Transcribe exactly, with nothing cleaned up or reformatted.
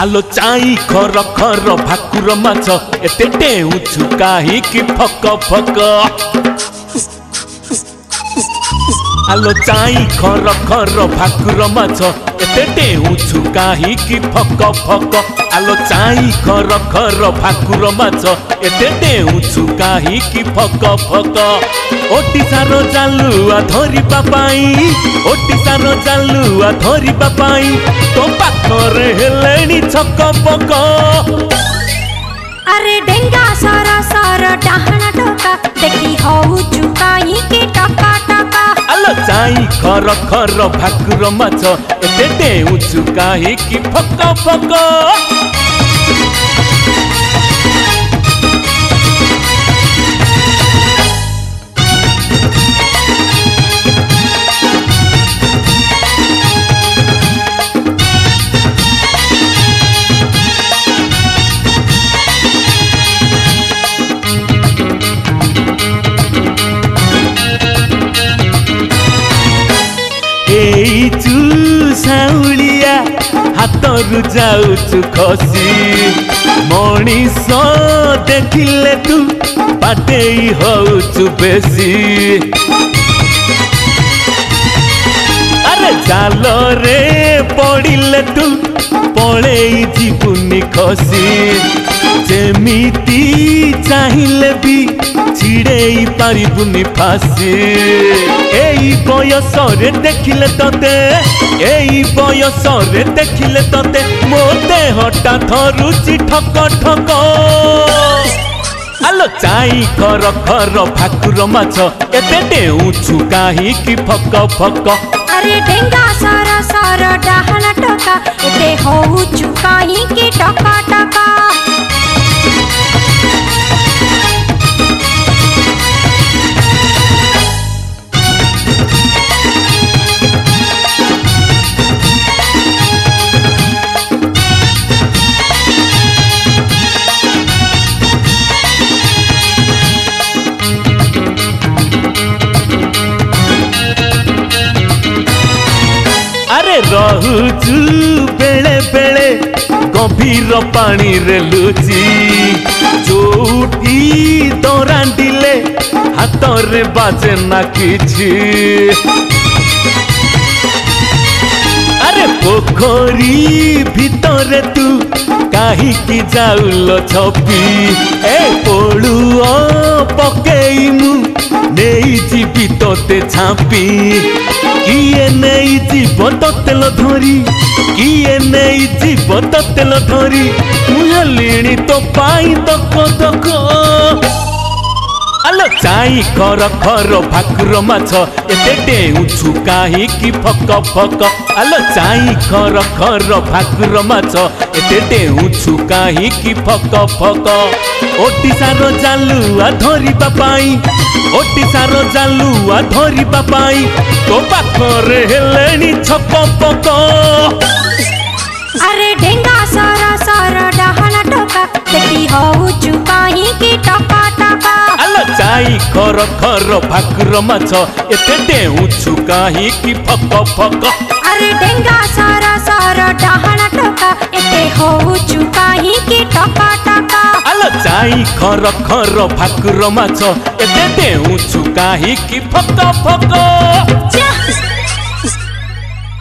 आलो चाई खर खर भाकुर माछ एते डेउछु काहीकि फक फक आलो चाई खर खर भाकुर माछ एते डेउछु काहीकि फक फक आलो चाई खर खर भाकुर माछ एते डेउछु काहीकि फक फक ओडिशार जालुआ धरिबा पाई ओडिशार जालुआ धरिबा पाई तो पाखरे हेलेनी छक पक अरे डेंगा सर सर डाहना टोका देखी होउछु काहीकि टका टका आलो चाई खर खर भाकुर माछ एते डेउछु काहीकि फक फक साउलिया हाथरू जाऊचु खसी मनीष देखिले तू बाटेई होउचु बेसी अरे जाल रे पड़िले तू पड़ेई जीवनी खसी जेमिति चाहिले भी छिड़ेई पारिबुनी फासी एई बयस रे देखिले तते एई बयस रे देखिले तते मो देहटा धरुची ठक ठक आलो चाई खर खर भाकुर माछ एते डेउछु काहीकि फक फक अरे डेंगा सर सर डाहना टोका एते होउछु काहीकि टका टका अरे रहुचु बेले बेले गभीर पानी रे लुची जोटी दौरांडिले हाथ रे बाजे ना किछि अरे पोखरी भीतर तू काहीकि जाउल छपी ए पोलुओ पकेई मु नेई जीवी तोते छापी किए नहीं जीव तेल धरी किए नहीं जीव तेल धरी मुहलिणी तो पाई तक तक आलो चाई खर खर भाकुर माछ एते डेउछु काहीकि फक फक आलो चाई खर खर भाकुर माछ एते डेउछु काहीकि फक फक ओडिशार जालुआ धरिबा पाई ओडिशार जालुआ धरिबा पाई तो पाखरे हेलेनी छक पक अरे डेंगा सर सर डाहना टोका देखी होउछु काहीकि टका टका आलो चाई खर खर भाकुर माछ एते डेउछु काहीकि फक फक अरे डेंगा सर सर डाहना टोका एते होउछु काहीकि टका टका आलो चाई खर खर भाकुर माछ एते डेउछु काहीकि फक फक।